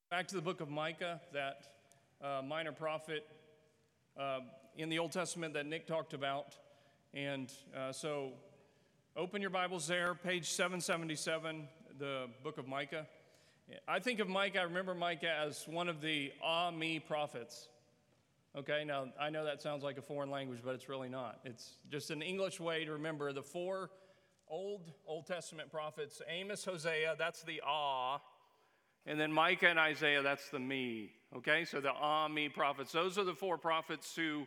Back to the book of Micah, that minor prophet in the Old Testament that Nick talked about. And so open your Bibles there, page 777, the book of Micah. I think of Micah, I remember Micah as one of the me prophets. Okay, now I know that sounds like a foreign language, but it's really not. It's just an English way to remember the four Old Testament prophets. Amos, Hosea, that's the and then Micah and Isaiah, that's the me. Okay, so the me prophets. Those are the four prophets who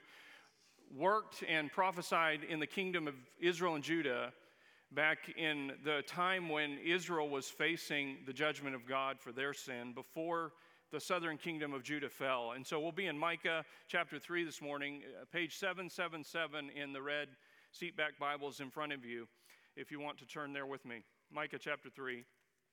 worked and prophesied in the kingdom of Israel and Judah back in the time when Israel was facing the judgment of God for their sin before the southern kingdom of Judah fell. And so we'll be in Micah chapter 3 this morning, page 777 in the red seatback Bibles in front of you, if you want to turn there with me. Micah chapter 3.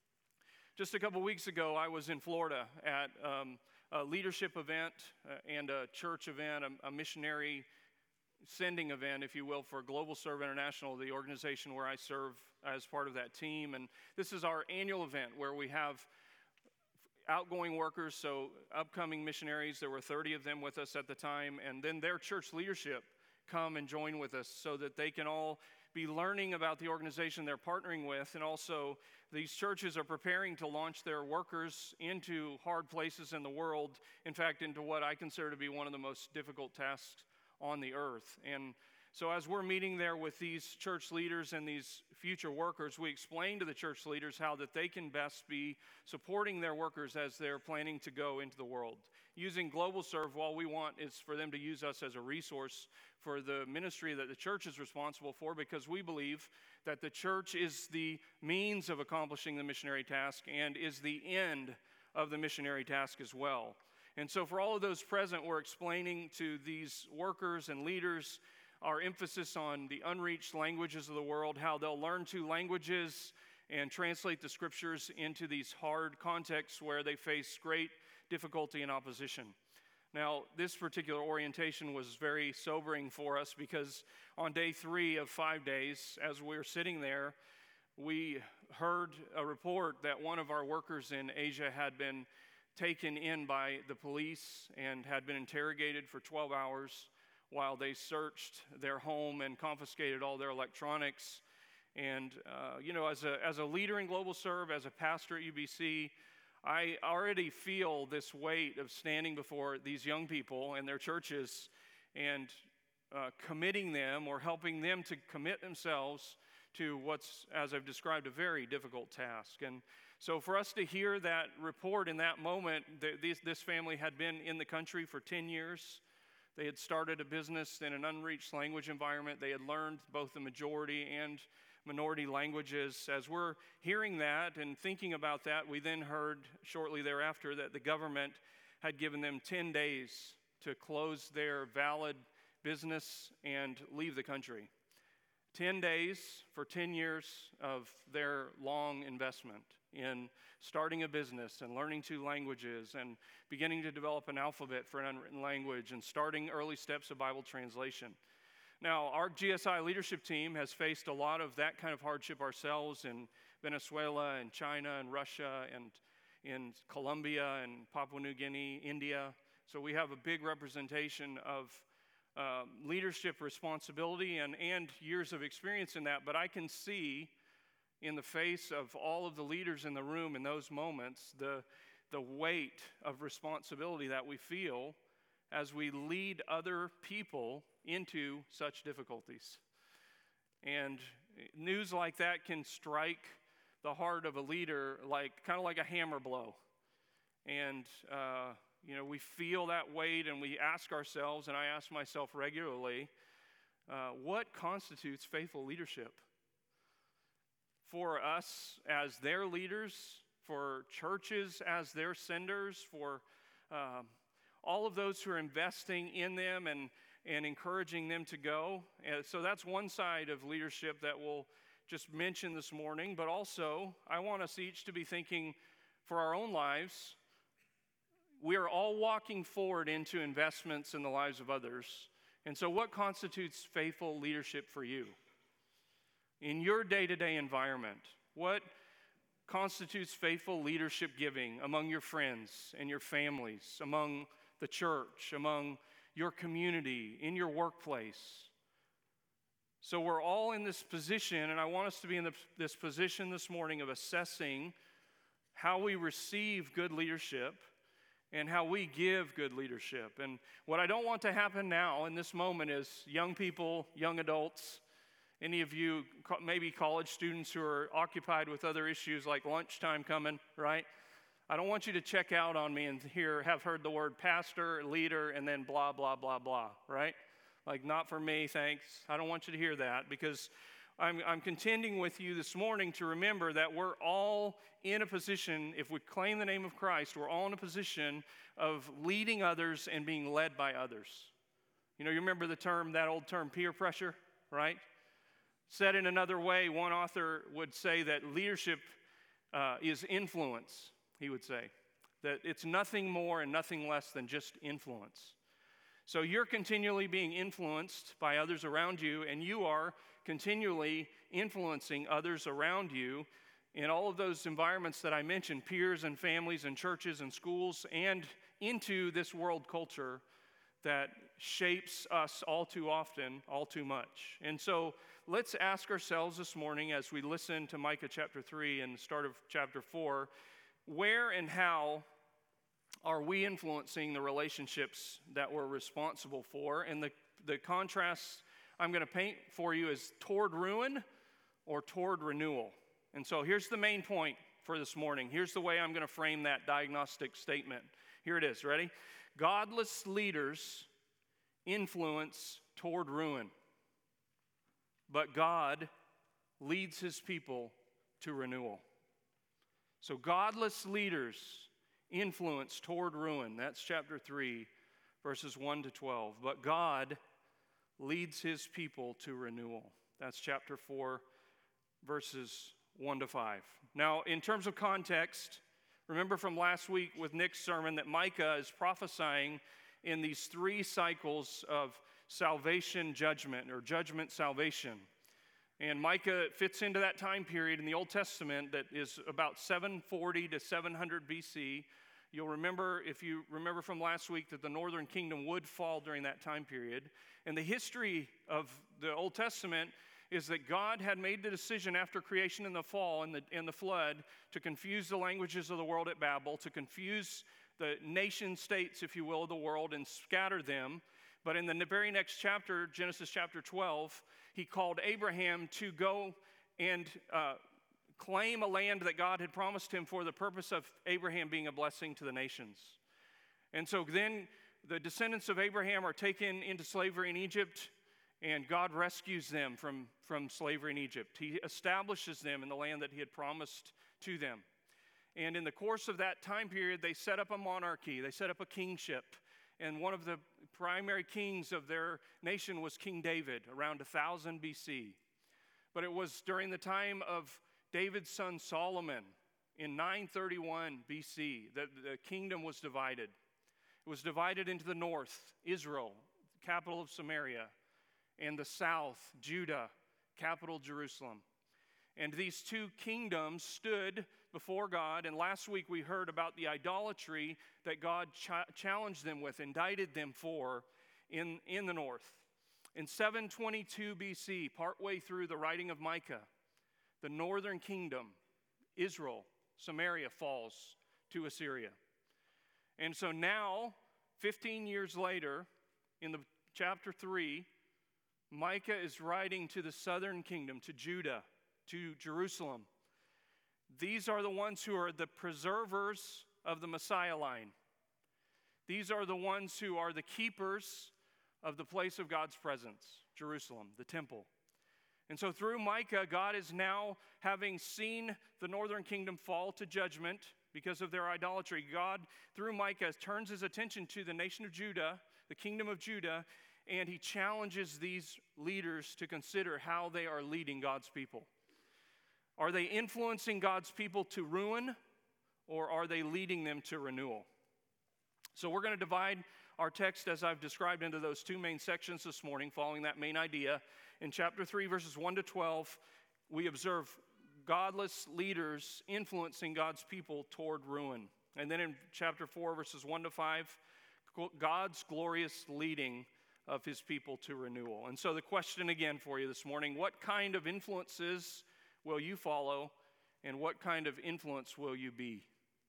Just a couple weeks ago, I was in Florida at a leadership event and a church event, a missionary sending event, if you will, for Global Serve International, the organization where I serve as part of that team. And this is our annual event where we have outgoing workers, so upcoming missionaries. There were 30 of them with us at the time, and then their church leadership come and join with us so that they can all be learning about the organization they're partnering with. And also these churches are preparing to launch their workers into hard places in the world, in fact into what I consider to be one of the most difficult tasks on the earth. And so as we're meeting there with these church leaders and these future workers, we explain to the church leaders how that they can best be supporting their workers as they're planning to go into the world. Using Global Serve, all we want is for them to use us as a resource for the ministry that the church is responsible for, because we believe that the church is the means of accomplishing the missionary task and is the end of the missionary task as well. And so for all of those present, we're explaining to these workers and leaders our emphasis on the unreached languages of the world, how they'll learn two languages and translate the scriptures into these hard contexts where they face great difficulty and opposition. Now, this particular orientation was very sobering for us because on day 3 of 5 days, as we were sitting there, we heard a report that one of our workers in Asia had been taken in by the police and had been interrogated for 12 hours while they searched their home and confiscated all their electronics. And, as a leader in Global Serve, as a pastor at UBC, I already feel this weight of standing before these young people and their churches and committing them or helping them to commit themselves to what's, as I've described, a very difficult task. And so for us to hear that report in that moment, this family had been in the country for 10 years. They had started a business in an unreached language environment. They had learned both the majority and minority languages. As we're hearing that and thinking about that, we then heard shortly thereafter that the government had given them 10 days to close their valid business and leave the country. 10 days for 10 years of their long investment in starting a business and learning two languages and beginning to develop an alphabet for an unwritten language and starting early steps of Bible translation. Now, our GSI leadership team has faced a lot of that kind of hardship ourselves in Venezuela and China and Russia and in Colombia and Papua New Guinea, India. So we have a big representation of leadership responsibility and years of experience in that. But I can see in the face of all of the leaders in the room in those moments the weight of responsibility that we feel as we lead other people into such difficulties. And news like that can strike the heart of a leader kind of like a hammer blow. And we feel that weight, and we ask ourselves, and I ask myself regularly, what constitutes faithful leadership? For us as their leaders, for churches as their senders, for all of those who are investing in them and encouraging them to go. And so that's one side of leadership that we'll just mention this morning. But also, I want us each to be thinking for our own lives. We are all walking forward into investments in the lives of others. And so what constitutes faithful leadership for you? In your day-to-day environment, what constitutes faithful leadership giving among your friends and your families, among the church, among your community, in your workplace. So we're all in this position, and I want us to be in this position this morning of assessing how we receive good leadership and how we give good leadership. And what I don't want to happen now in this moment is young people, young adults, any of you, maybe college students who are occupied with other issues like lunchtime coming, right? I don't want you to check out on me and have heard the word pastor, leader, and then blah, blah, blah, blah, right? Like, not for me, thanks. I don't want you to hear that, because I'm contending with you this morning to remember that we're all in a position, if we claim the name of Christ, we're all in a position of leading others and being led by others. You know, you remember that old term, peer pressure, right? Said in another way, one author would say that leadership is influence, he would say. That it's nothing more and nothing less than just influence. So you're continually being influenced by others around you, and you are continually influencing others around you in all of those environments that I mentioned, peers and families and churches and schools, and into this world culture that shapes us all too often, all too much. And so let's ask ourselves this morning as we listen to Micah chapter 3 and the start of chapter 4, where and how are we influencing the relationships that we're responsible for? And the contrast I'm going to paint for you is toward ruin or toward renewal. And so here's the main point for this morning. Here's the way I'm going to frame that diagnostic statement. Here it is. Ready? Godless leaders influence toward ruin, but God leads his people to renewal. So godless leaders influence toward ruin. That's chapter 3, verses 1 to 12. But God leads his people to renewal. That's chapter 4, verses 1 to 5. Now, in terms of context, remember from last week with Nick's sermon that Micah is prophesying in these 3 cycles of salvation judgment, or judgment salvation. And Micah fits into that time period in the Old Testament that is about 740 to 700 BC. You'll remember, if you remember from last week, that the northern kingdom would fall during that time period. And the history of the Old Testament is that God had made the decision after creation and the fall and the flood to confuse the languages of the world at Babel, to confuse the nation states, if you will, of the world and scatter them. But in the very next chapter, Genesis chapter 12, he called Abraham to go and claim a land that God had promised him for the purpose of Abraham being a blessing to the nations. And so then the descendants of Abraham are taken into slavery in Egypt, and God rescues them from slavery in Egypt. He establishes them in the land that he had promised to them. And in the course of that time period, they set up a monarchy. They set up a kingship. And one of the primary kings of their nation was King David, around 1000 BC. But it was during the time of David's son Solomon in 931 BC that the kingdom was divided. It was divided into the north, Israel, capital of Samaria, and the south, Judah, capital Jerusalem. And these 2 kingdoms stood before God, and last week we heard about the idolatry that God challenged them with, indicted them for in the north. In 722 BC, partway through the writing of Micah, the northern kingdom, Israel, Samaria, falls to Assyria. And so now, 15 years later, in the chapter 3, Micah is writing to the southern kingdom, to Judah, to Jerusalem. These are the ones who are the preservers of the Messiah line. These are the ones who are the keepers of the place of God's presence, Jerusalem, the temple. And so through Micah, God is now, having seen the northern kingdom fall to judgment because of their idolatry, God, through Micah, turns his attention to the nation of Judah, the kingdom of Judah, and he challenges these leaders to consider how they are leading God's people. Are they influencing God's people to ruin, or are they leading them to renewal? So we're going to divide our text, as I've described, into those 2 main sections this morning, following that main idea. In chapter 3, verses 1 to 12, we observe godless leaders influencing God's people toward ruin. And then in chapter 4, verses 1 to 5, God's glorious leading of his people to renewal. And so the question again for you this morning, what kind of influences will you follow, and what kind of influence will you be?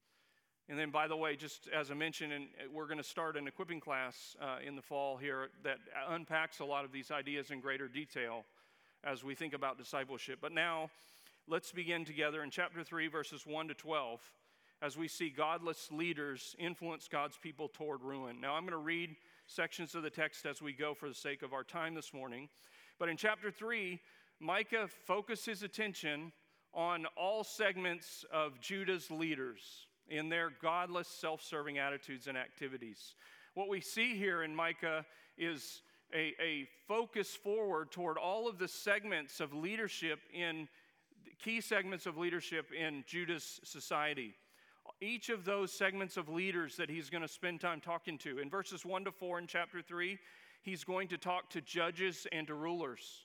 And then, by the way, just as I mentioned, and we're going to start an equipping class in the fall here that unpacks a lot of these ideas in greater detail as we think about discipleship. But now, let's begin together in chapter 3, verses 1 to 12, as we see godless leaders influence God's people toward ruin. Now, I'm going to read sections of the text as we go for the sake of our time this morning. But in chapter 3, Micah focused his attention on all segments of Judah's leaders in their godless, self-serving attitudes and activities. What we see here in Micah is a focus forward toward all of the segments of leadership key segments of leadership in Judah's society. Each of those segments of leaders that he's going to spend time talking to. In verses 1 to 4 in chapter 3, he's going to talk to judges and to rulers.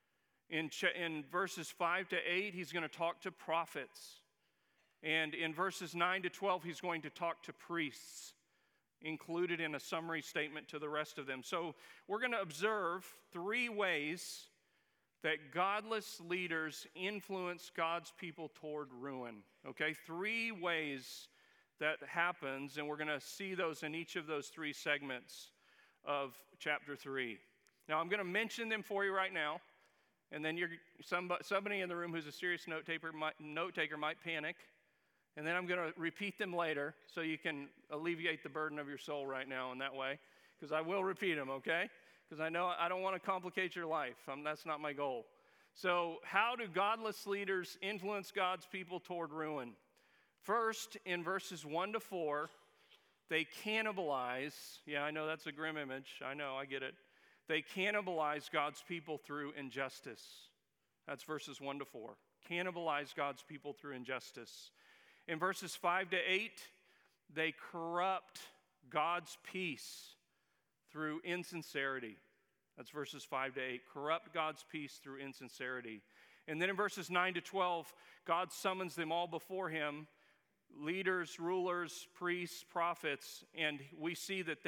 In verses 5 to 8, he's going to talk to prophets. And in verses 9 to 12, he's going to talk to priests, included in a summary statement to the rest of them. So we're going to observe 3 ways that godless leaders influence God's people toward ruin. Okay, 3 ways that happens, and we're going to see those in each of those 3 segments of chapter 3. Now, I'm going to mention them for you right now, and then somebody in the room who's a serious note taker might panic, and then I'm going to repeat them later so you can alleviate the burden of your soul right now in that way, because I will repeat them, okay? Because I know I don't want to complicate your life. That's not my goal. So how do godless leaders influence God's people toward ruin? First, in verses 1 to 4, they cannibalize. Yeah, I know that's a grim image. I know, I get it. They cannibalize God's people through injustice. That's verses 1 to 4. Cannibalize God's people through injustice. In verses 5 to 8, they corrupt God's peace through insincerity. That's verses 5 to 8. Corrupt God's peace through insincerity. And then in verses 9 to 12, God summons them all before him, leaders, rulers, priests, prophets, and we see that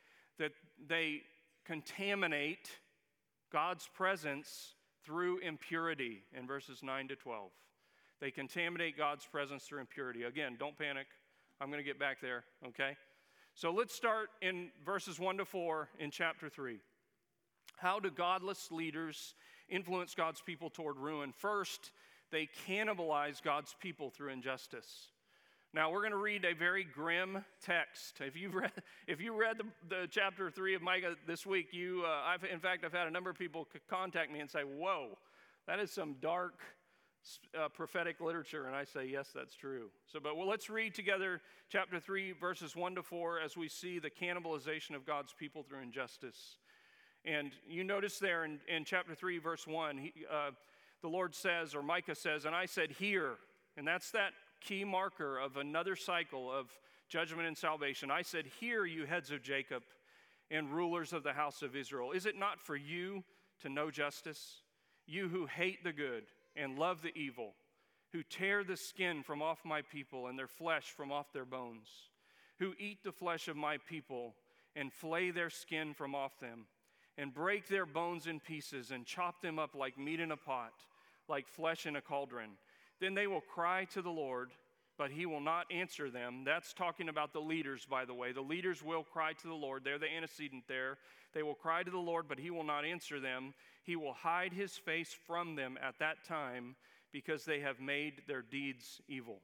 they contaminate God's presence through impurity in verses 9 to 12. They contaminate God's presence through impurity. Again, don't panic. I'm going to get back there, okay? So let's start in verses 1 to 4 in chapter 3. How do godless leaders influence God's people toward ruin? First, they cannibalize God's people through injustice. Now, we're going to read a very grim text. If you read the chapter 3 of Micah this week, I've had a number of people contact me and say, whoa, that is some dark prophetic literature, and I say, yes, that's true. Let's read together chapter 3, verses 1 to 4, as we see the cannibalization of God's people through injustice. And you notice there in chapter 3, verse 1, the Lord says, or Micah says, and I said, hear. And that's that key marker of another cycle of judgment and salvation. I said, hear, you heads of Jacob and rulers of the house of Israel. Is it not for you to know justice? You who hate the good and love the evil, who tear the skin from off my people and their flesh from off their bones, who eat the flesh of my people and flay their skin from off them, and break their bones in pieces and chop them up like meat in a pot, like flesh in a cauldron. Then they will cry to the Lord, but he will not answer them. That's talking about the leaders, by the way. The leaders will cry to the Lord. They're the antecedent there. They will cry to the Lord, but he will not answer them. He will hide his face from them at that time because they have made their deeds evil.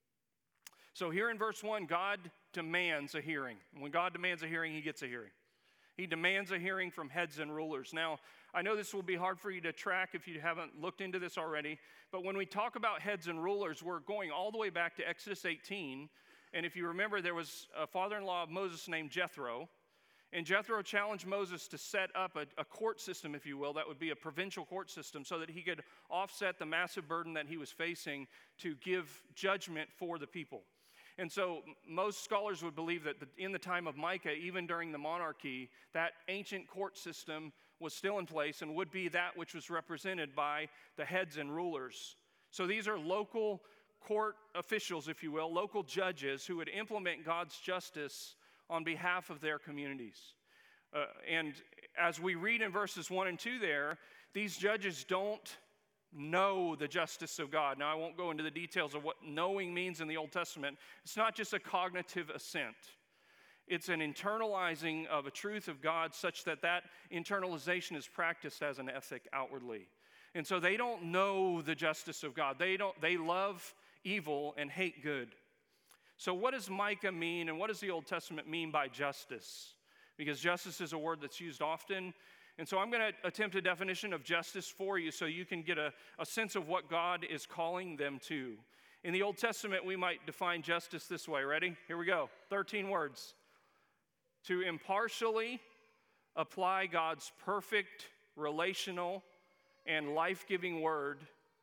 So here in verse 1, God demands a hearing. When God demands a hearing, he gets a hearing. He demands a hearing from heads and rulers. Now, I know this will be hard for you to track if you haven't looked into this already, but when we talk about heads and rulers, we're going all the way back to Exodus 18. And if you remember, there was a father-in-law of Moses named Jethro. And Jethro challenged Moses to set up a court system, if you will, that would be a provincial court system so that he could offset the massive burden that he was facing to give judgment for the people. And so most scholars would believe that in the time of Micah, even during the monarchy, that ancient court system was still in place and would be that which was represented by the heads and rulers So these are local court officials, if you will, local judges who would implement God's justice on behalf of their communities. And as we read in verses 1 and 2 there, these judges don't know the justice of God. Now, I won't go into the details of what knowing means in the Old Testament. It's not just a cognitive assent. It's an internalizing of a truth of God such that that internalization is practiced as an ethic outwardly. And so they don't know the justice of God. They love evil and hate good. So what does Micah mean, and what does the Old Testament mean by justice? Because justice is a word that's used often. And so I'm going to attempt a definition of justice for you so you can get a sense of what God is calling them to. In the Old Testament, we might define justice this way. Ready? Here we go. 13 words. To impartially apply God's perfect, relational, and life-giving word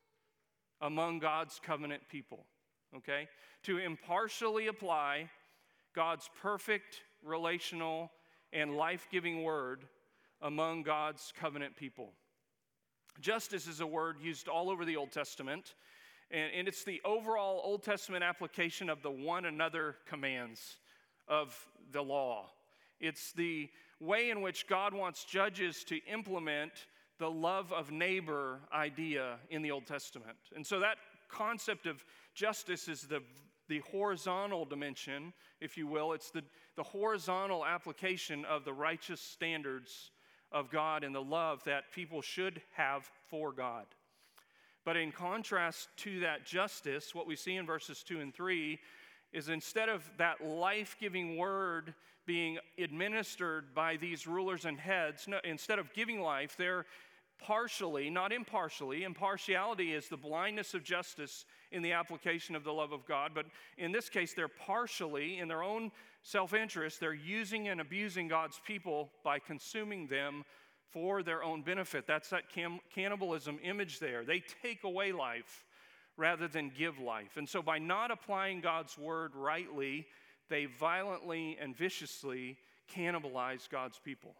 among God's covenant people. Okay? To impartially apply God's perfect, relational, and life-giving word among God's covenant people. Justice is a word used all over the Old Testament, and it's the overall Old Testament application of the one another commands of the law. It's the way in which God wants judges to implement the love of neighbor idea in the Old Testament. And so that concept of justice is the horizontal dimension, if you will. It's the horizontal application of the righteous standards of God and the love that people should have for God. But in contrast to that justice, what we see in verses 2 and 3 is instead of that life-giving word being administered by these rulers and heads, no, instead of giving life, they're partially, not impartially. Impartiality is the blindness of justice in the application of the love of God. But in this case, they're partially, in their own self-interest, they're using and abusing God's people by consuming them for their own benefit. That's that cannibalism image there. They take away life rather than give life. And so by not applying God's word rightly, they violently and viciously cannibalize God's people.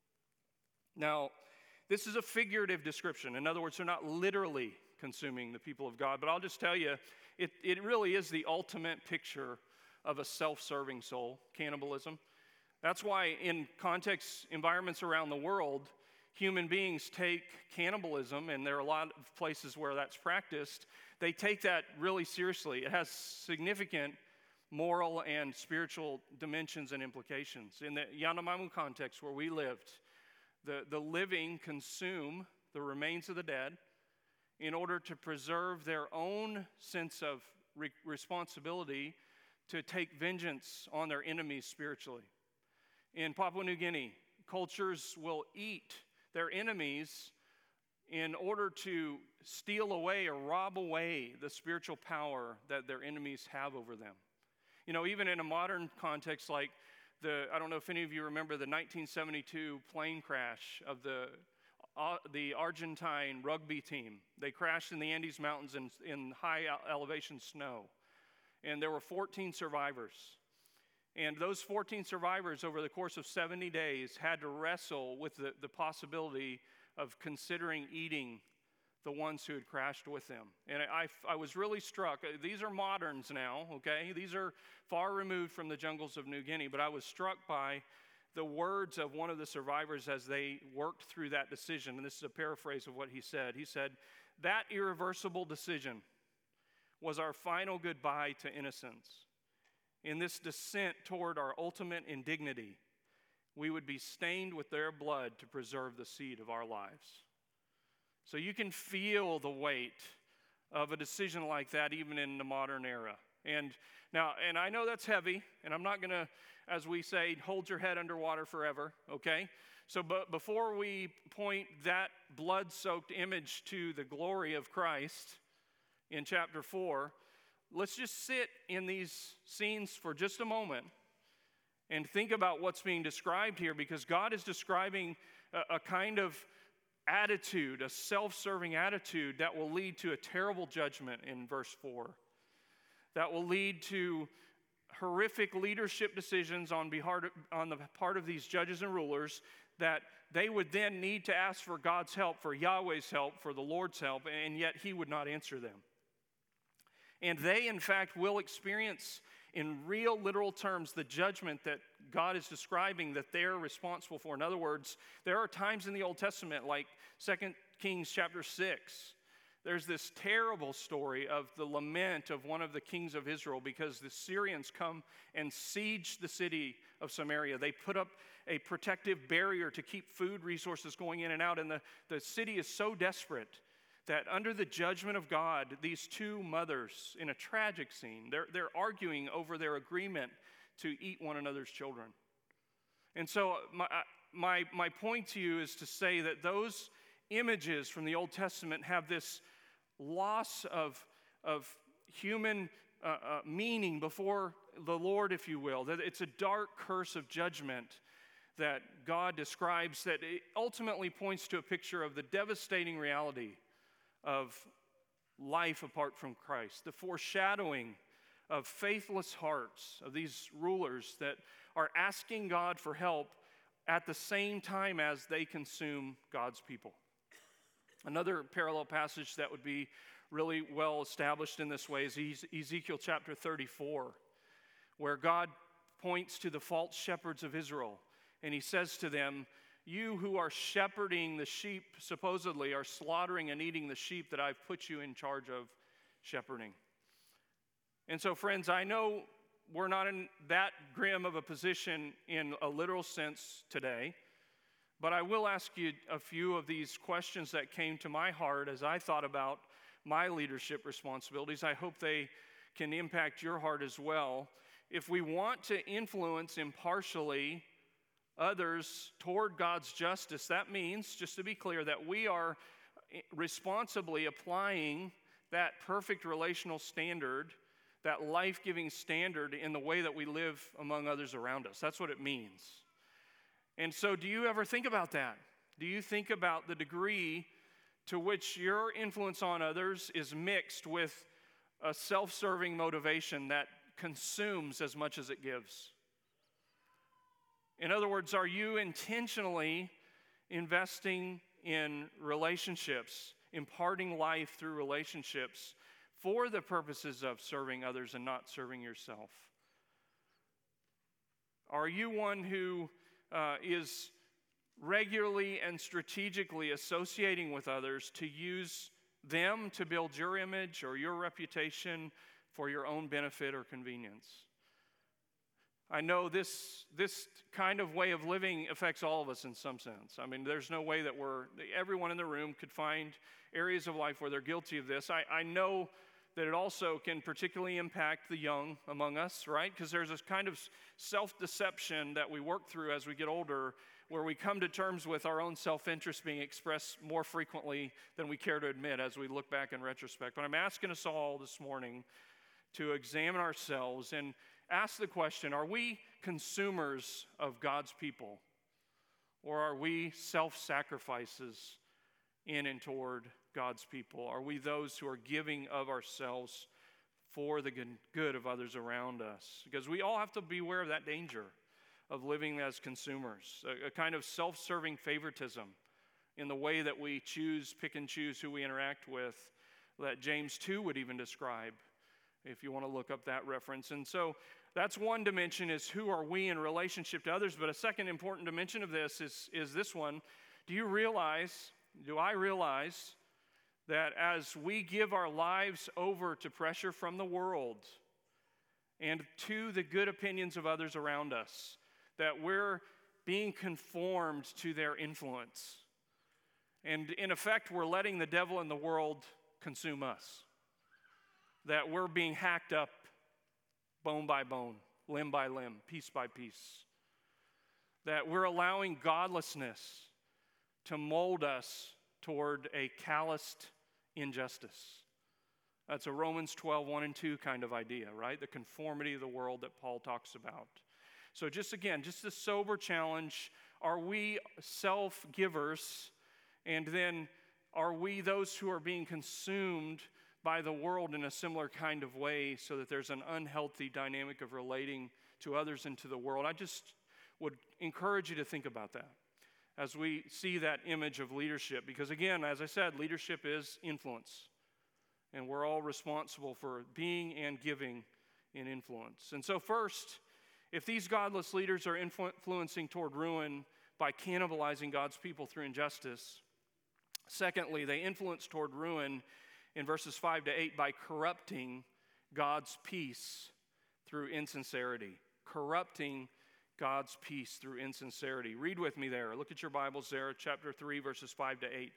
Now, this is a figurative description. In other words, they're not literally consuming the people of God. But I'll just tell you, it really is the ultimate picture of a self-serving soul, cannibalism. That's why in context environments around the world, human beings take cannibalism, and there are a lot of places where that's practiced. They take that really seriously. It has significant moral and spiritual dimensions and implications. In the Yanomami context where we lived, the living consume the remains of the dead in order to preserve their own sense of responsibility to take vengeance on their enemies spiritually. In Papua New Guinea, cultures will eat their enemies in order to steal away or rob away the spiritual power that their enemies have over them. You know, even in a modern context like I don't know if any of you remember the 1972 plane crash of the Argentine rugby team. They crashed in the Andes Mountains in high elevation snow. And there were 14 survivors. And those 14 survivors over the course of 70 days had to wrestle with the possibility of considering eating the ones who had crashed with them. And I was really struck. These are moderns now, okay? These are far removed from the jungles of New Guinea. But I was struck by the words of one of the survivors as they worked through that decision. And this is a paraphrase of what he said. He said, "That irreversible decision was our final goodbye to innocence. In this descent toward our ultimate indignity, we would be stained with their blood to preserve the seed of our lives." So you can feel the weight of a decision like that even in the modern era. And I know that's heavy, and I'm not going to, as we say, hold your head underwater forever, okay? So but before we point that blood-soaked image to the glory of Christ in chapter 4, let's just sit in these scenes for just a moment and think about what's being described here, because God is describing a kind of attitude, a self-serving attitude that will lead to a terrible judgment in verse 4. That will lead to horrific leadership decisions on the part of these judges and rulers that they would then need to ask for God's help, for Yahweh's help, for the Lord's help, and yet He would not answer them. And they, in fact, will experience in real, literal terms the judgment that God is describing that they're responsible for. In other words, there are times in the Old Testament, like 2 Kings chapter 6, there's this terrible story of the lament of one of the kings of Israel because the Syrians come and siege the city of Samaria. They put up a protective barrier to keep food resources going in and out, and the city is so desperate that under the judgment of God, these two mothers, in a tragic scene, they're arguing over their agreement to eat one another's children. And so my point to you is to say that those images from the Old Testament have this loss of human meaning before the Lord, if you will. That it's a dark curse of judgment that God describes that it ultimately points to a picture of the devastating reality of life apart from Christ, the foreshadowing of faithless hearts of these rulers that are asking God for help at the same time as they consume God's people. Another parallel passage that would be really well established in this way is Ezekiel chapter 34, where God points to the false shepherds of Israel, and he says to them, "You who are shepherding the sheep, supposedly, are slaughtering and eating the sheep that I've put you in charge of shepherding." And so, friends, I know we're not in that grim of a position in a literal sense today, but I will ask you a few of these questions that came to my heart as I thought about my leadership responsibilities. I hope they can impact your heart as well. If we want to influence impartially others toward God's justice, that means, just to be clear, that we are responsibly applying that perfect relational standard, that life-giving standard in the way that we live among others around us. That's what it means. And so do you ever think about that? Do you think about the degree to which your influence on others is mixed with a self-serving motivation that consumes as much as it gives? In other words, are you intentionally investing in relationships, imparting life through relationships for the purposes of serving others and not serving yourself? Are you one who is regularly and strategically associating with others to use them to build your image or your reputation for your own benefit or convenience? I know this kind of way of living affects all of us in some sense. I mean, there's no way that everyone in the room could find areas of life where they're guilty of this. I know that it also can particularly impact the young among us, right? Because there's this kind of self-deception that we work through as we get older, where we come to terms with our own self-interest being expressed more frequently than we care to admit as we look back in retrospect. But I'm asking us all this morning to examine ourselves and ask the question, are we consumers of God's people? Or are we self-sacrifices in and toward God's people? Are we those who are giving of ourselves for the good of others around us? Because we all have to be aware of that danger of living as consumers, a kind of self-serving favoritism in the way that we pick and choose who we interact with, that James 2 would even describe, if you want to look up that reference. And so that's one dimension, is who are we in relationship to others. But a second important dimension of this is this one. Do I realize that as we give our lives over to pressure from the world and to the good opinions of others around us, that we're being conformed to their influence? And in effect, we're letting the devil and the world consume us. That we're being hacked up bone by bone, limb by limb, piece by piece. That we're allowing godlessness to mold us toward a calloused injustice. That's a Romans 12, 1 and 2 kind of idea, right? The conformity of the world that Paul talks about. So just a sober challenge. Are we self-givers? And then are we those who are being consumed by the world in a similar kind of way, so that there's an unhealthy dynamic of relating to others and to the world? I just would encourage you to think about that as we see that image of leadership. Because again, as I said, leadership is influence. And we're all responsible for being and giving in influence. And so first, if these godless leaders are influencing toward ruin by cannibalizing God's people through injustice, secondly, they influence toward ruin in verses 5 to 8 by corrupting God's peace through insincerity. Corrupting God's peace through insincerity. Read with me there. Look at your Bibles there, chapter 3, verses 5 to 8.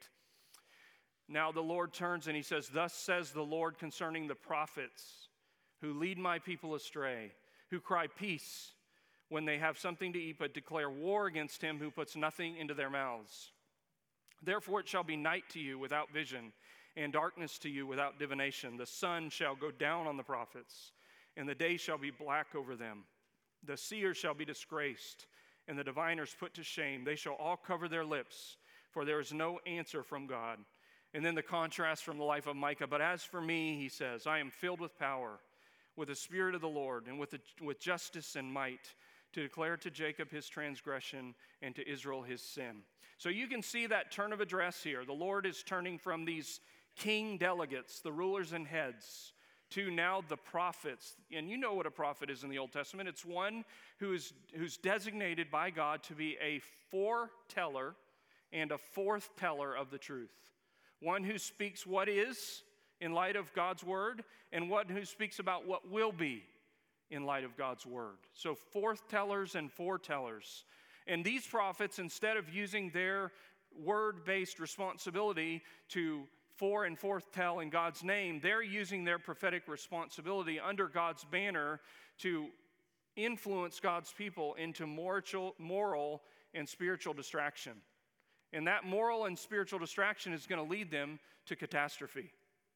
Now the Lord turns and he says, "Thus says the Lord concerning the prophets who lead my people astray, who cry peace when they have something to eat, but declare war against him who puts nothing into their mouths. Therefore it shall be night to you without vision, and darkness to you without divination. The sun shall go down on the prophets, and the day shall be black over them. The seers shall be disgraced, and the diviners put to shame. They shall all cover their lips, for there is no answer from God." And then the contrast from the life of Micah. "But as for me," he says, "I am filled with power, with the Spirit of the Lord, and with justice and might, to declare to Jacob his transgression and to Israel his sin." So you can see that turn of address here. The Lord is turning from these king delegates, the rulers and heads, to now the prophets. And you know what a prophet is in the Old Testament. It's one who's designated by God to be a foreteller and a forthteller of the truth. One who speaks what is in light of God's word, and one who speaks about what will be in light of God's word. So forthtellers and foretellers. And these prophets, instead of using their word-based responsibility to fore and forthtell in God's name, they're using their prophetic responsibility under God's banner to influence God's people into moral and spiritual distraction. And that moral and spiritual distraction is going to lead them to catastrophe.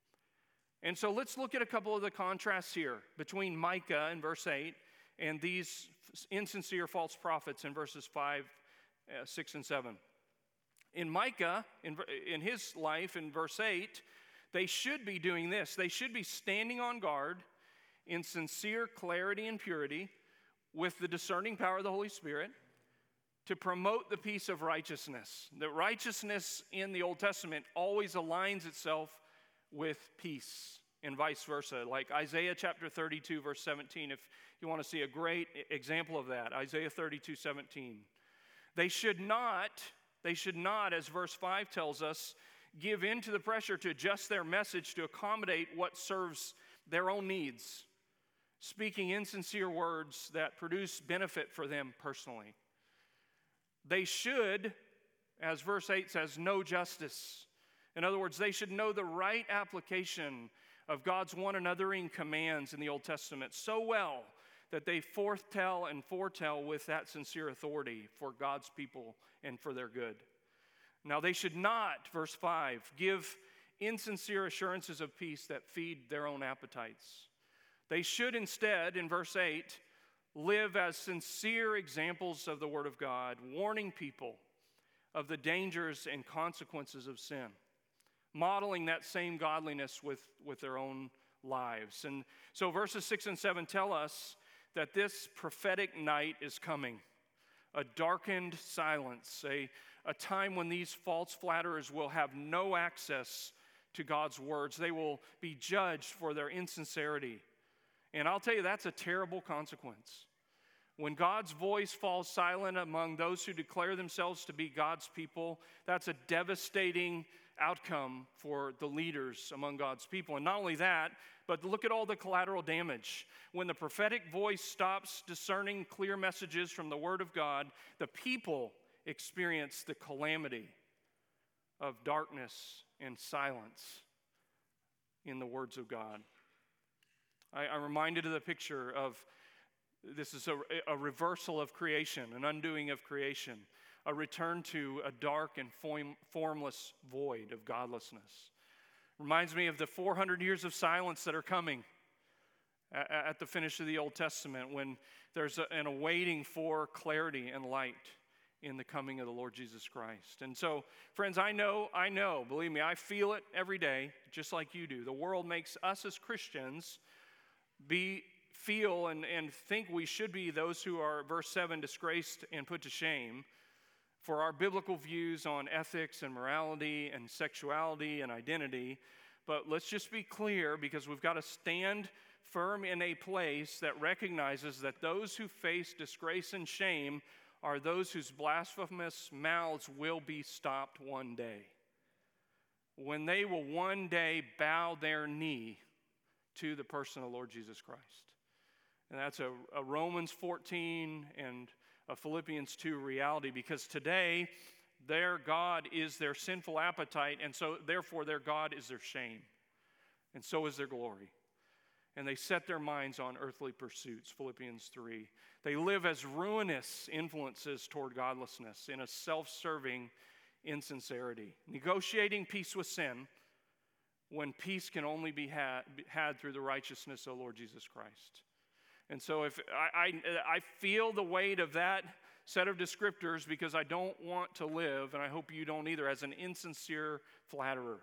And so let's look at a couple of the contrasts here between Micah in verse 8 and these insincere false prophets in verses 5, 6, and 7. In Micah, in his life, in verse 8, they should be doing this. They should be standing on guard in sincere clarity and purity with the discerning power of the Holy Spirit to promote the peace of righteousness. The righteousness in the Old Testament always aligns itself with peace and vice versa. Like Isaiah chapter 32, verse 17, if you want to see a great example of that, Isaiah 32, 17. They should not, as verse 5 tells us, give in to the pressure to adjust their message to accommodate what serves their own needs, speaking insincere words that produce benefit for them personally. They should, as verse 8 says, know justice. In other words, they should know the right application of God's one-anothering commands in the Old Testament so well that they forthtell and foretell with that sincere authority for God's people and for their good. Now, they should not, verse 5, give insincere assurances of peace that feed their own appetites. They should instead, in verse 8, live as sincere examples of the Word of God, warning people of the dangers and consequences of sin, modeling that same godliness with their own lives. And so verses 6 and 7 tell us that this prophetic night is coming, a darkened silence, a time when these false flatterers will have no access to God's words. They will be judged for their insincerity. And I'll tell you, that's a terrible consequence. When God's voice falls silent among those who declare themselves to be God's people, that's a devastating outcome for the leaders among God's people. And not only that, but look at all the collateral damage. When the prophetic voice stops discerning clear messages from the Word of God, the people experience the calamity of darkness and silence in the words of God. I'm reminded of the picture of this is a reversal of creation, an undoing of creation, a return to a dark and formless void of godlessness. Reminds me of the 400 years of silence that are coming at the finish of the Old Testament, when there's an awaiting for clarity and light in the coming of the Lord Jesus Christ. And so, friends, I know, believe me, I feel it every day, just like you do. The world makes us as Christians feel and think we should be those who are, verse 7, disgraced and put to shame for our biblical views on ethics and morality and sexuality and identity. But let's just be clear, because we've got to stand firm in a place that recognizes that those who face disgrace and shame are those whose blasphemous mouths will be stopped one day. When they will one day bow their knee to the person of the Lord Jesus Christ. And that's a Romans 14 and a Philippians 2 reality, because today their God is their sinful appetite, and so therefore their God is their shame, and so is their glory. And they set their minds on earthly pursuits, Philippians 3. They live as ruinous influences toward godlessness in a self-serving insincerity, negotiating peace with sin when peace can only be had through the righteousness of the Lord Jesus Christ. And so if I feel the weight of that set of descriptors, because I don't want to live, and I hope you don't either, as an insincere flatterer.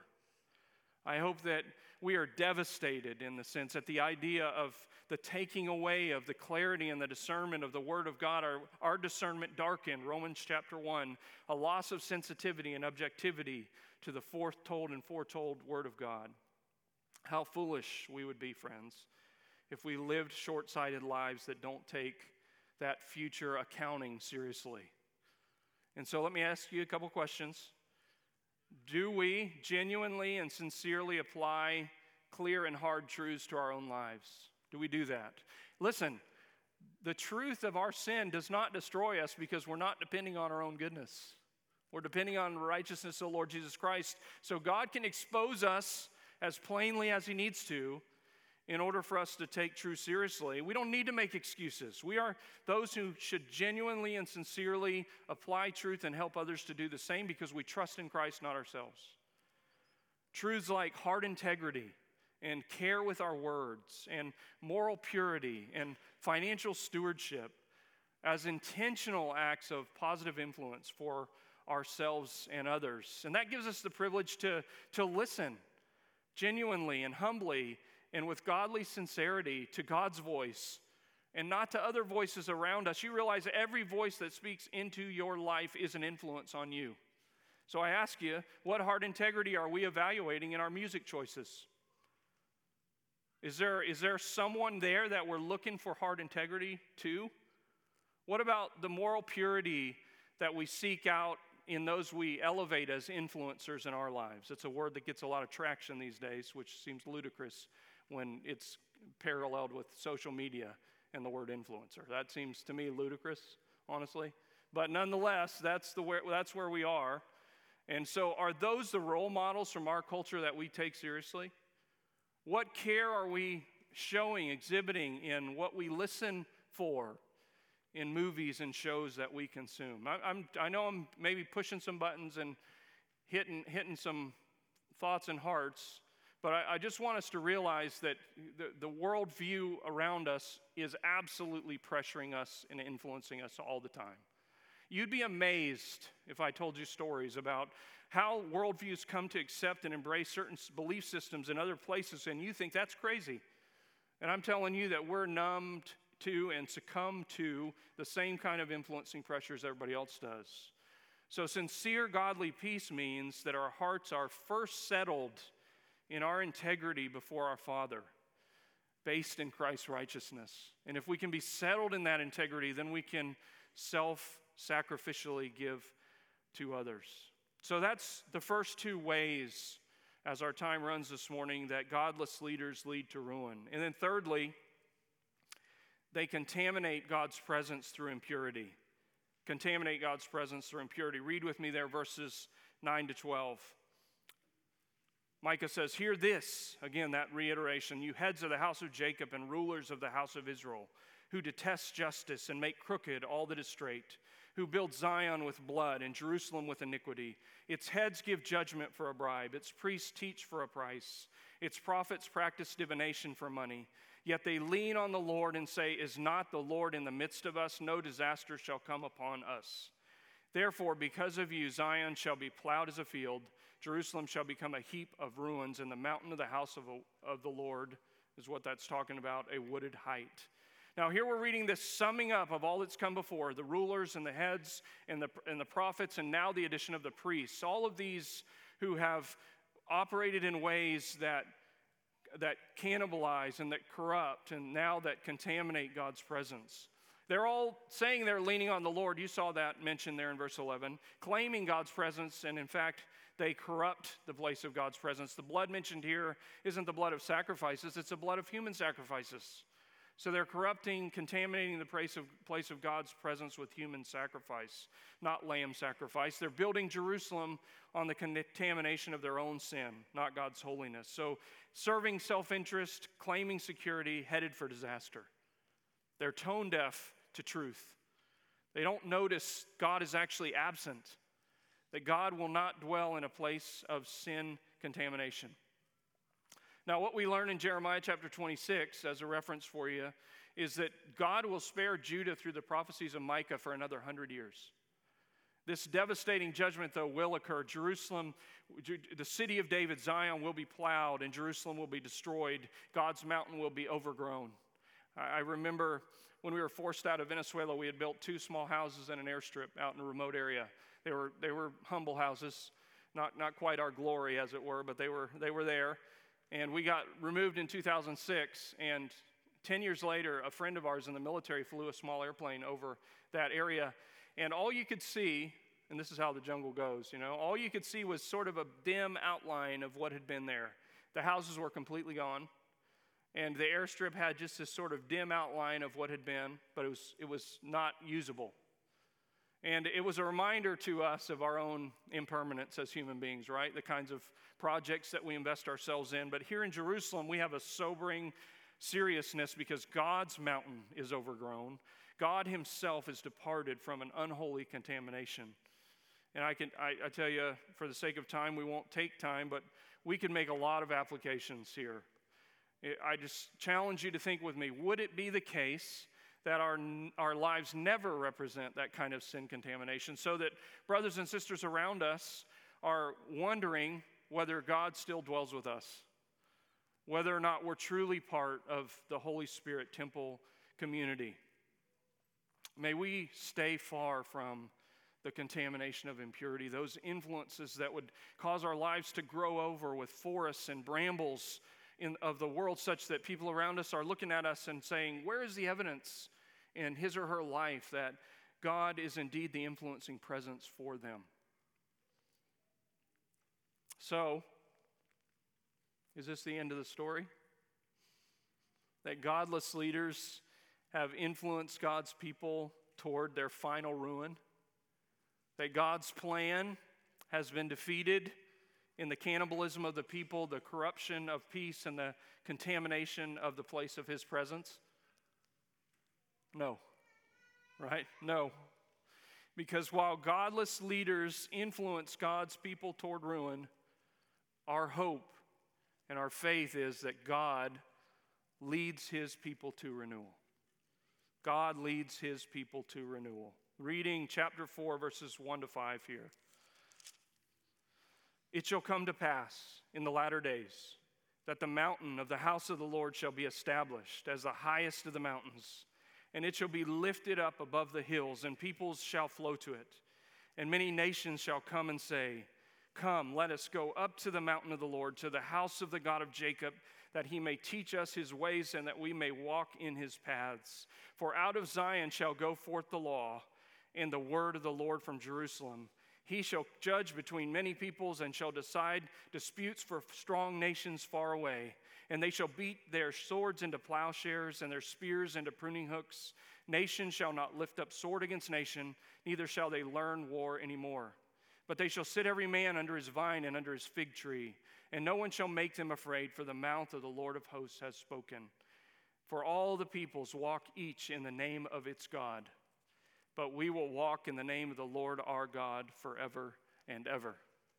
I hope that we are devastated in the sense that the idea of the taking away of the clarity and the discernment of the Word of God, our discernment darkened, Romans chapter 1, a loss of sensitivity and objectivity to the foretold and foretold Word of God. How foolish we would be, friends, if we lived short-sighted lives that don't take that future accounting seriously. And so let me ask you a couple questions. Do we genuinely and sincerely apply clear and hard truths to our own lives? Do we do that? Listen, the truth of our sin does not destroy us, because we're not depending on our own goodness. We're depending on the righteousness of the Lord Jesus Christ. So God can expose us as plainly as He needs to in order for us to take truth seriously. We don't need to make excuses. We are those who should genuinely and sincerely apply truth and help others to do the same, because we trust in Christ, not ourselves. Truths like heart integrity and care with our words and moral purity and financial stewardship as intentional acts of positive influence for ourselves and others. And that gives us the privilege to listen genuinely and humbly and with godly sincerity to God's voice and not to other voices around us. You realize that every voice that speaks into your life is an influence on you. So I ask you, what heart integrity are we evaluating in our music choices? Is there someone there that we're looking for heart integrity to? What about the moral purity that we seek out in those we elevate as influencers in our lives? It's a word that gets a lot of traction these days, which seems ludicrous when it's paralleled with social media and the word influencer. That seems to me ludicrous, honestly. But nonetheless, that's where we are. And so are those the role models from our culture that we take seriously? What care are we showing, exhibiting in what we listen for in movies and shows that we consume? I know I'm maybe pushing some buttons and hitting some thoughts and hearts, but I just want us to realize that the worldview around us is absolutely pressuring us and influencing us all the time. You'd be amazed if I told you stories about how worldviews come to accept and embrace certain belief systems in other places, and you think that's crazy. And I'm telling you that we're numbed to and succumb to the same kind of influencing pressures everybody else does. So sincere godly peace means that our hearts are first settled in our integrity before our Father, based in Christ's righteousness. And if we can be settled in that integrity, then we can self-sacrificially give to others. So that's the first two ways, as our time runs this morning, that godless leaders lead to ruin. And then thirdly, they contaminate God's presence through impurity. Contaminate God's presence through impurity. Read with me there, verses 9 to 12. Micah says, "Hear this," again, that reiteration, "you heads of the house of Jacob and rulers of the house of Israel, who detest justice and make crooked all that is straight, who build Zion with blood and Jerusalem with iniquity. Its heads give judgment for a bribe. Its priests teach for a price. Its prophets practice divination for money. Yet they lean on the Lord and say, 'Is not the Lord in the midst of us? No disaster shall come upon us.' Therefore, because of you, Zion shall be plowed as a field. Jerusalem shall become a heap of ruins, and the mountain of the house of the Lord," is what that's talking about, "a wooded height." Now here we're reading this summing up of all that's come before, the rulers and the heads and the prophets, and now the addition of the priests. All of these who have operated in ways that cannibalize and that corrupt and now that contaminate God's presence. They're all saying they're leaning on the Lord. You saw that mentioned there in verse 11, claiming God's presence, and in fact, they corrupt the place of God's presence. The blood mentioned here isn't the blood of sacrifices, it's the blood of human sacrifices. So they're corrupting, contaminating the place of God's presence with human sacrifice, not lamb sacrifice. They're building Jerusalem on the contamination of their own sin, not God's holiness. So serving self-interest, claiming security, headed for disaster. They're tone deaf to truth. They don't notice God is actually absent, that God will not dwell in a place of sin contamination. Now, what we learn in Jeremiah chapter 26, as a reference for you, is that God will spare Judah through the prophecies of Micah for another 100 years. This devastating judgment, though, will occur. Jerusalem, the city of David, Zion, will be plowed, and Jerusalem will be destroyed. God's mountain will be overgrown. I remember when we were forced out of Venezuela, we had built 2 small houses and an airstrip out in a remote area. They were humble houses, not quite our glory, as it were, but they were there. And we got removed in 2006, and 10 years later, a friend of ours in the military flew a small airplane over that area, and all you could see, and this is how the jungle goes, all you could see was sort of a dim outline of what had been there. The houses were completely gone, and the airstrip had just this sort of dim outline of what had been, but it was not usable. And it was a reminder to us of our own impermanence as human beings, right? The kinds of projects that we invest ourselves in. But here in Jerusalem, we have a sobering seriousness because God's mountain is overgrown. God himself is departed from an unholy contamination. And I tell you, for the sake of time, we won't take time, but we can make a lot of applications here. I just challenge you to think with me, would it be the case that our lives never represent that kind of sin contamination, so that brothers and sisters around us are wondering whether God still dwells with us, whether or not we're truly part of the Holy Spirit temple community? May we stay far from the contamination of impurity, those influences that would cause our lives to grow over with forests and brambles of the world, such that people around us are looking at us and saying, where is the evidence in his or her life that God is indeed the influencing presence for them? So, is this the end of the story? That godless leaders have influenced God's people toward their final ruin? That God's plan has been defeated in the cannibalism of the people, the corruption of peace, and the contamination of the place of his presence? No. Right? No. Because while godless leaders influence God's people toward ruin, our hope and our faith is that God leads his people to renewal. God leads his people to renewal. Reading chapter 4, verses 1 to 5 here. It shall come to pass in the latter days that the mountain of the house of the Lord shall be established as the highest of the mountains, and it shall be lifted up above the hills, and peoples shall flow to it. And many nations shall come and say, come, let us go up to the mountain of the Lord, to the house of the God of Jacob, that he may teach us his ways and that we may walk in his paths. For out of Zion shall go forth the law and the word of the Lord from Jerusalem. He shall judge between many peoples and shall decide disputes for strong nations far away. And they shall beat their swords into plowshares and their spears into pruning hooks. Nation shall not lift up sword against nation, neither shall they learn war anymore. But they shall sit every man under his vine and under his fig tree, and no one shall make them afraid, for the mouth of the Lord of hosts has spoken. For all the peoples walk each in the name of its God, but we will walk in the name of the Lord our God forever and ever.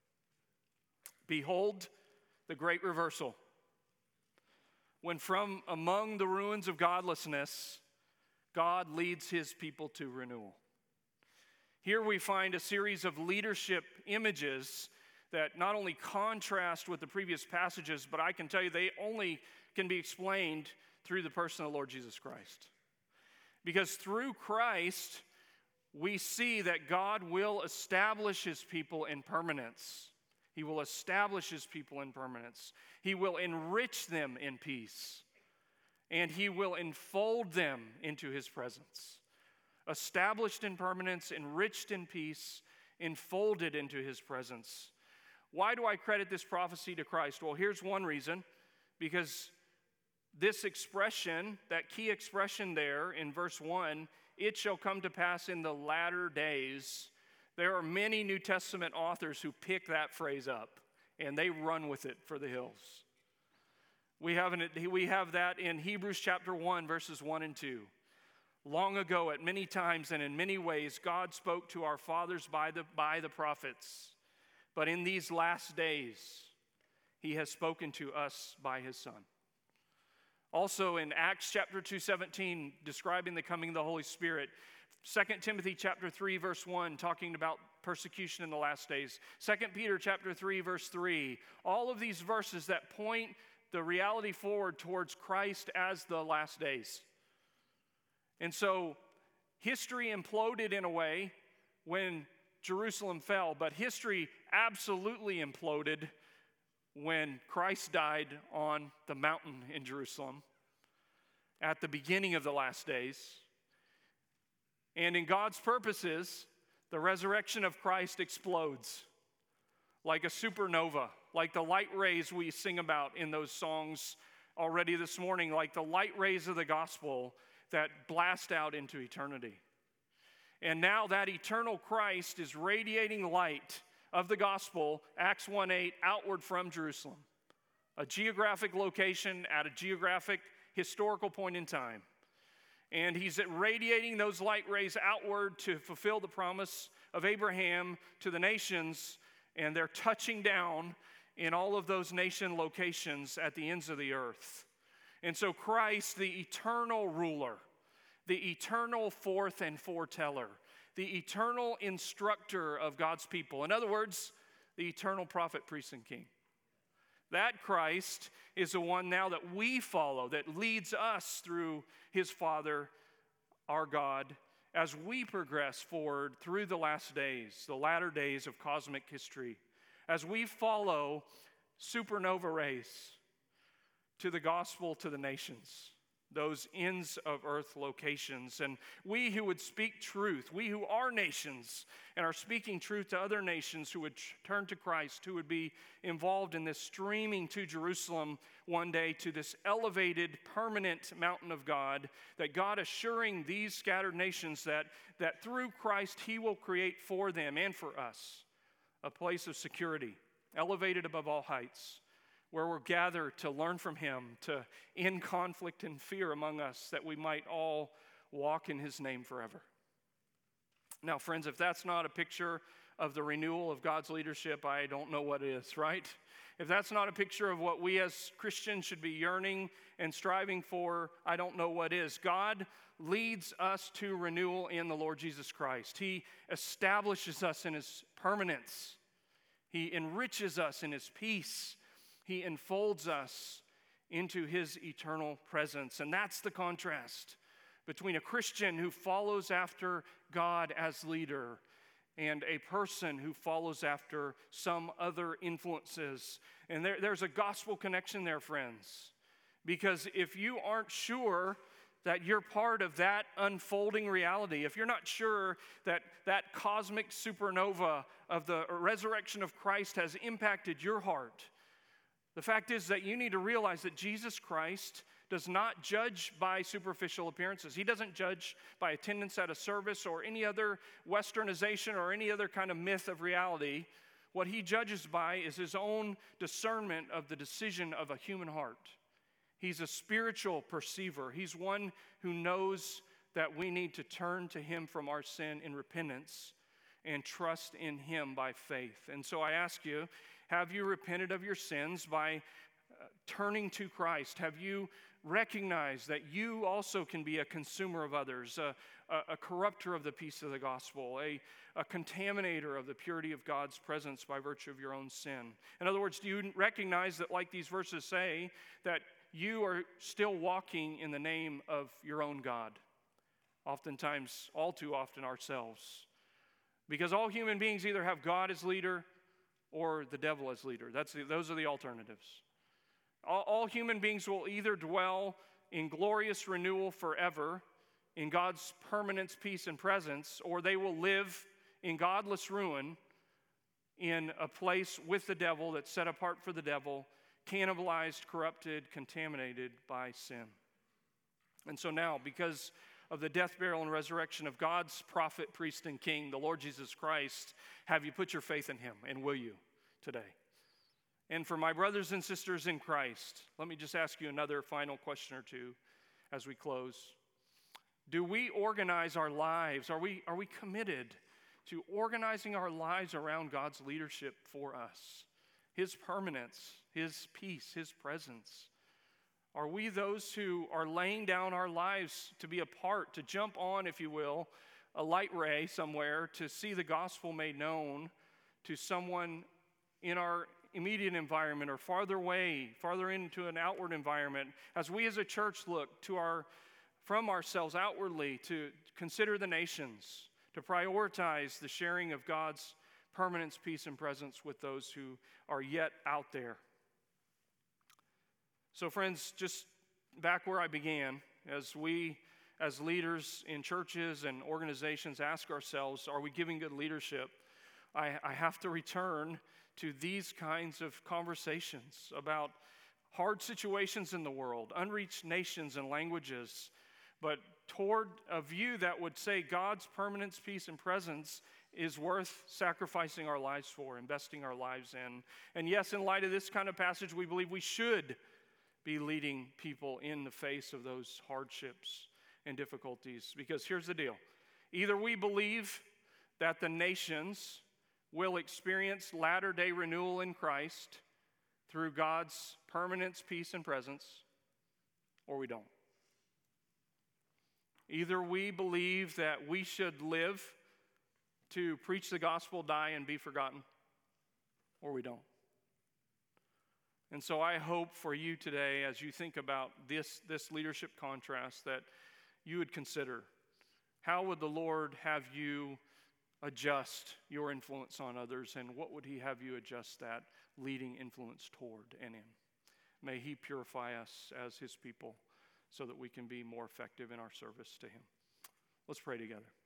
Behold the great reversal. When from among the ruins of godlessness, God leads his people to renewal. Here we find a series of leadership images that not only contrast with the previous passages, but I can tell you they only can be explained through the person of the Lord Jesus Christ. Because through Christ, we see that God will establish his people in permanence. He will establish his people in permanence. He will enrich them in peace. And he will enfold them into his presence. Established in permanence, enriched in peace, enfolded into his presence. Why do I credit this prophecy to Christ? Well, here's one reason. Because this expression, that key expression there in verse 1, it shall come to pass in the latter days. There are many New Testament authors who pick that phrase up, and they run with it for the hills. We have that in Hebrews chapter 1, verses 1 and 2. Long ago, at many times and in many ways, God spoke to our fathers by the prophets. But in these last days, he has spoken to us by his Son. Also in Acts chapter 2:17, describing the coming of the Holy Spirit. 2 Timothy chapter 3, verse 1, talking about persecution in the last days. 2 Peter chapter 3, verse 3. All of these verses that point the reality forward towards Christ as the last days. And so history imploded in a way when Jerusalem fell, but history absolutely imploded when Christ died on the mountain in Jerusalem at the beginning of the last days. And in God's purposes, the resurrection of Christ explodes like a supernova, like the light rays we sing about in those songs already this morning, like the light rays of the gospel that blast out into eternity. And now that eternal Christ is radiating light of the gospel, Acts 1:8, outward from Jerusalem, a geographic location at a geographic historical point in time. And he's radiating those light rays outward to fulfill the promise of Abraham to the nations, and they're touching down in all of those nation locations at the ends of the earth. And so Christ, the eternal ruler, the eternal forth and foreteller, the eternal instructor of God's people. In other words, the eternal prophet, priest, and king. That Christ is the one now that we follow, that leads us through his Father, our God, as we progress forward through the last days, the latter days of cosmic history, as we follow supernova rays to the gospel to the nations, those ends of earth locations. And we who would speak truth, we who are nations and are speaking truth to other nations who would turn to Christ, who would be involved in this streaming to Jerusalem one day, to this elevated, permanent mountain of God, that God assuring these scattered nations that through Christ he will create for them and for us a place of security, elevated above all heights, where we're gathered to learn from him, to end conflict and fear among us, that we might all walk in his name forever. Now, friends, if that's not a picture of the renewal of God's leadership, I don't know what is, right? If that's not a picture of what we as Christians should be yearning and striving for, I don't know what is. God leads us to renewal in the Lord Jesus Christ. He establishes us in his permanence. He enriches us in his peace. He enfolds us into his eternal presence. And that's the contrast between a Christian who follows after God as leader and a person who follows after some other influences. And there's a gospel connection there, friends. Because if you aren't sure that you're part of that unfolding reality, if you're not sure that that cosmic supernova of the resurrection of Christ has impacted your heart, the fact is that you need to realize that Jesus Christ does not judge by superficial appearances. He doesn't judge by attendance at a service or any other westernization or any other kind of myth of reality. What he judges by is his own discernment of the decision of a human heart. He's a spiritual perceiver. He's one who knows that we need to turn to him from our sin in repentance and trust in him by faith. And so I ask you, have you repented of your sins by turning to Christ? Have you recognized that you also can be a consumer of others, a corrupter of the peace of the gospel, a contaminator of the purity of God's presence by virtue of your own sin? In other words, do you recognize that, like these verses say, that you are still walking in the name of your own God? Oftentimes, all too often, ourselves. Because all human beings either have God as leader or the devil as leader. Those are the alternatives. All human beings will either dwell in glorious renewal forever, in God's permanence, peace, and presence, or they will live in godless ruin in a place with the devil that's set apart for the devil, cannibalized, corrupted, contaminated by sin. And so now, because of the death, burial, and resurrection of God's prophet, priest, and king, the Lord Jesus Christ, have you put your faith in him, and will you today? And for my brothers and sisters in Christ, let me just ask you another final question or two as we close. Do we organize our lives? Are we committed to organizing our lives around God's leadership for us? His permanence, his peace, his presence. Are we those who are laying down our lives to be a part, to jump on, if you will, a light ray somewhere, to see the gospel made known to someone in our immediate environment or farther away, farther into an outward environment, as we as a church look from ourselves outwardly to consider the nations, to prioritize the sharing of God's permanence, peace, and presence with those who are yet out there? So friends, just back where I began, as we as leaders in churches and organizations ask ourselves, are we giving good leadership? I have to return to these kinds of conversations about hard situations in the world, unreached nations and languages, but toward a view that would say God's permanence, peace, and presence is worth sacrificing our lives for, investing our lives in. And yes, in light of this kind of passage, we believe we should be leading people in the face of those hardships and difficulties. Because here's the deal. Either we believe that the nations will experience latter-day renewal in Christ through God's permanence, peace, and presence, or we don't. Either we believe that we should live to preach the gospel, die, and be forgotten, or we don't. And so I hope for you today, as you think about this leadership contrast, that you would consider, how would the Lord have you adjust your influence on others, and what would he have you adjust that leading influence toward and in? May he purify us as his people so that we can be more effective in our service to him. Let's pray together.